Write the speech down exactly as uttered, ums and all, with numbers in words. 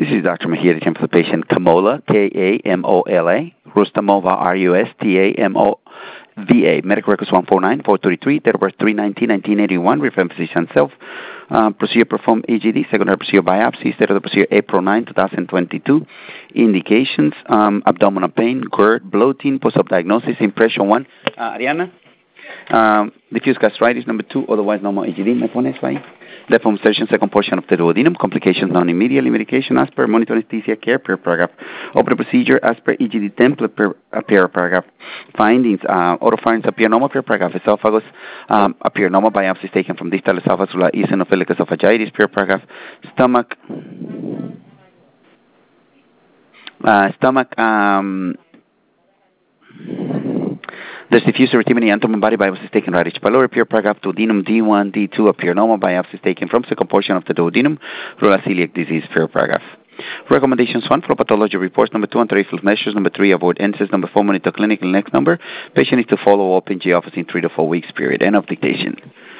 This is Doctor Mejia, the for the patient. Kamola, K A M O L A. Rustamova, R U S T A M O V A. Medical records one four nine four three three. Date of birth three nineteen nineteen eighty-one. Referring physician self. Uh, procedure performed E G D. Secondary procedure biopsy. Date of the procedure April ninth, twenty twenty-two. Indications: um, abdominal pain, GERD, bloating, post-op diagnosis, impression one. Uh, Ariana? Um, diffuse gastritis, number two, otherwise normal E G D. ¿Me pones ahí? Left demonstration, second portion of the duodenum. Complications known immediately. Medication as per monitor anesthesia care per paragraph. Open procedure as per E G D template per, uh, per paragraph. Findings: uh, oropharynx appear normal per paragraph. Esophagus um, appear normal. Biopsies taken from distal esophagus to eosinophilic esophagitis per paragraph. Stomach. Uh, stomach. Um, There's diffuse erythema abdomen body biopsies taken right H. pylori pure paragraph. Duodenum D one, D two appear normal. Biopsies taken from second portion of the duodenum. Rural celiac disease pure paragraph. Recommendations: one, flow pathology reports. Number two, anti-reflux measures. Number three, avoid N SAIDs. Number four, monitor clinical. Next number, patient needs to follow up in G office in three to four weeks period. End of dictation.